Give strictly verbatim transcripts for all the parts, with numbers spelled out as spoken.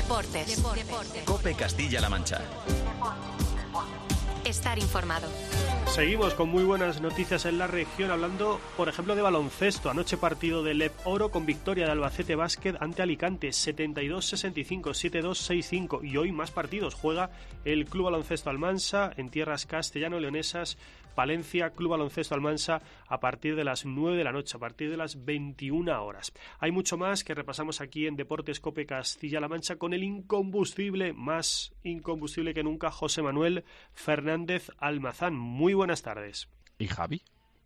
Deportes. Deportes. COPE Castilla-La Mancha. Estar informado. Seguimos con muy buenas noticias en la región, hablando, por ejemplo, de baloncesto. Anoche partido del Lep Oro con victoria de Albacete Basket ante Alicante, setenta y dos sesenta y cinco, setenta y dos sesenta y cinco. Y hoy más partidos. Juega el Club Baloncesto Almansa en tierras castellano-leonesas. Palencia, Club Baloncesto Almansa, a partir de las nueve de la noche, a partir de las veintiuna horas. Hay mucho más que repasamos aquí en Deportes COPE Castilla-La Mancha con el incombustible, más incombustible que nunca, José Manuel Fernández Almazán. Muy buenas tardes. ¿Y Javi?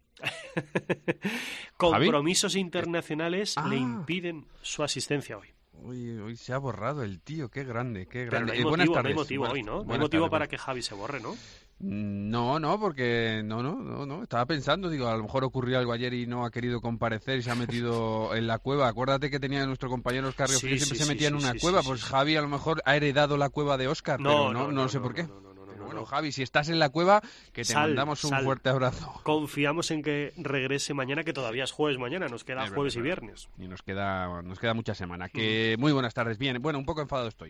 Compromisos ¿Javi? internacionales ah. le impiden su asistencia hoy. Hoy, hoy se ha borrado el tío, qué grande, qué grande. Pero no hay eh, motivo, buenas tardes. no hay motivo buenas, hoy, ¿no? No hay buenas motivo tardes, para buenas. que Javi se borre, ¿no? No, no, porque no, no, no, no. Estaba pensando, digo, a lo mejor ocurrió algo ayer y no ha querido comparecer y se ha metido en la cueva. Acuérdate que tenía nuestro compañero Óscar Ríos, Sí, que siempre sí, se metía sí, en una sí, cueva. sí, Pues sí, Javi a lo mejor ha heredado la cueva de Óscar, No, pero no, no, no, no, no sé no, por qué. no, no, no, no, Pero no, bueno, no. Javi, si estás en la cueva, que te Sal, mandamos un sal. fuerte abrazo. Confiamos en que regrese mañana, que todavía es jueves mañana, nos queda Es verdad, jueves es y verdad. viernes. Y nos queda, nos queda mucha semana. Que muy buenas tardes. Bien, bueno, un poco enfadado estoy.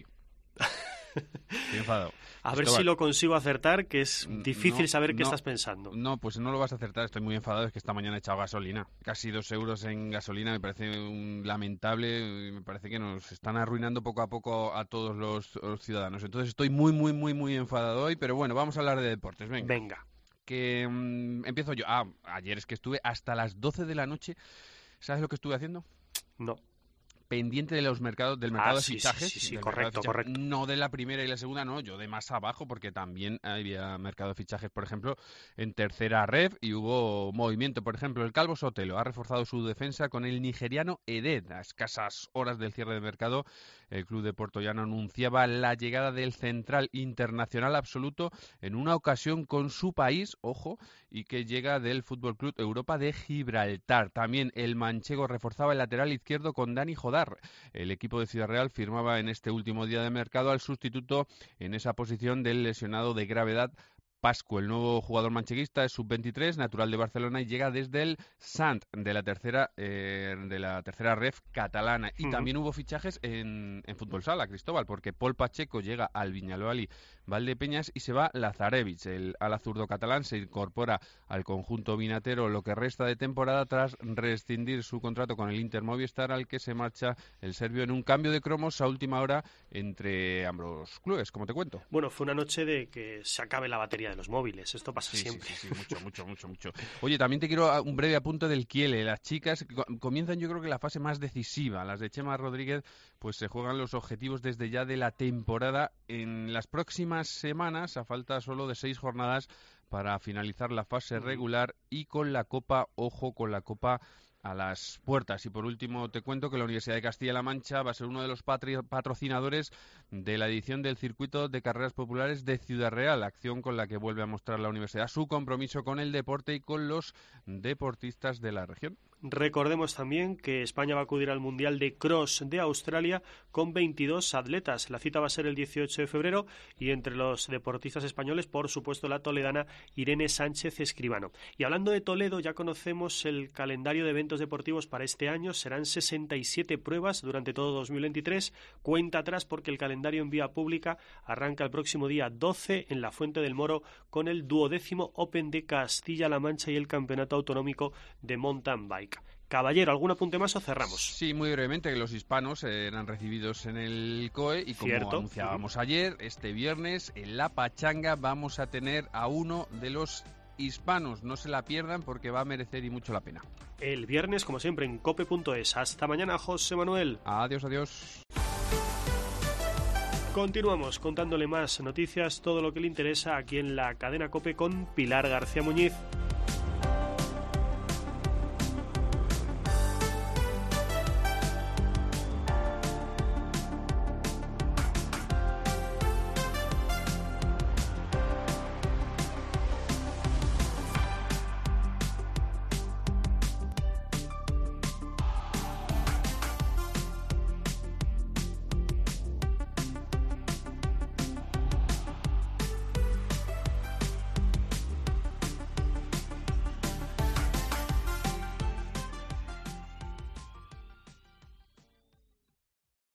Estoy enfadado. A ver Cristóbal, si lo consigo acertar, que es difícil no, saber qué no, estás pensando. No, pues no lo vas a acertar, estoy muy enfadado, es que esta mañana he echado gasolina. Casi dos euros en gasolina, me parece un lamentable, me parece que nos están arruinando poco a poco a todos los, los ciudadanos. Entonces estoy muy, muy, muy, muy enfadado hoy, pero bueno, vamos a hablar de deportes, venga. Venga. Que mmm, empiezo yo. Ah, ayer es que estuve hasta las doce de la noche. ¿Sabes lo que estuve haciendo? No. Pendiente de los mercados, del mercado Ah, de sí, fichajes. sí, sí, sí, del correcto, mercado de fichajes, correcto. no de la primera y la segunda, no, yo de más abajo, porque también había mercado de fichajes, por ejemplo, en tercera ref y hubo movimiento. Por ejemplo, el Calvo Sotelo ha reforzado su defensa con el nigeriano Eded. A escasas horas del cierre de mercado, el club de Portollano anunciaba la llegada del central internacional absoluto en una ocasión con su país, ojo, y que llega del Fútbol Club Europa de Gibraltar. También el manchego reforzaba el lateral izquierdo con Dani Jodar. El equipo de Ciudad Real firmaba en este último día de mercado al sustituto en esa posición del lesionado de gravedad Pascu. El nuevo jugador mancheguista es sub veintitrés, natural de Barcelona y llega desde el Sant de la tercera eh, de la tercera ref catalana. Y uh-huh. también hubo fichajes en, en fútbol sala, Cristóbal, porque Pol Pacheco llega al Viñalbali Valdepeñas y se va Lazarevich. El ala zurdo catalán se incorpora al conjunto vinatero lo que resta de temporada tras rescindir su contrato con el Inter Movistar, al que se marcha el serbio en un cambio de cromos a última hora entre ambos clubes, como te cuento. Bueno, fue una noche de que se acabe la batería de los móviles, esto pasa sí, siempre. Sí, sí, sí, mucho, mucho, mucho, mucho. Oye, también te quiero un breve apunte del Kiele. Las chicas comienzan, yo creo que la fase más decisiva. Las de Chema Rodríguez, pues se juegan los objetivos desde ya de la temporada. En las próximas semanas, a falta solo de seis jornadas para finalizar la fase regular y con la Copa, ojo, con la Copa a las puertas. Y por último te cuento que la Universidad de Castilla-La Mancha va a ser uno de los patri- patrocinadores de la edición del Circuito de Carreras Populares de Ciudad Real, acción con la que vuelve a mostrar la universidad su compromiso con el deporte y con los deportistas de la región. Recordemos también que España va a acudir al Mundial de Cross de Australia con veintidós atletas. La cita va a ser el dieciocho de febrero y entre los deportistas españoles, por supuesto, la toledana Irene Sánchez Escribano. Y hablando de Toledo, ya conocemos el calendario de eventos deportivos para este año. Serán sesenta y siete pruebas durante todo dos mil veintitrés. Cuenta atrás porque el calendario en vía pública arranca el próximo día doce en la Fuente del Moro con el duodécimo Open de Castilla-La Mancha y el Campeonato Autonómico de Mountain Bike. Caballero, ¿algún apunte más o cerramos? Sí, muy brevemente, que los hispanos eran recibidos en el C O E y como Cierto. anunciábamos Sí. ayer, este viernes en La Pachanga vamos a tener a uno de los hispanos. No se la pierdan porque va a merecer y mucho la pena. El viernes, como siempre, en cope punto es. Hasta mañana, José Manuel. Adiós, adiós. Continuamos contándole más noticias, todo lo que le interesa aquí en la cadena COPE con Pilar García Muñiz.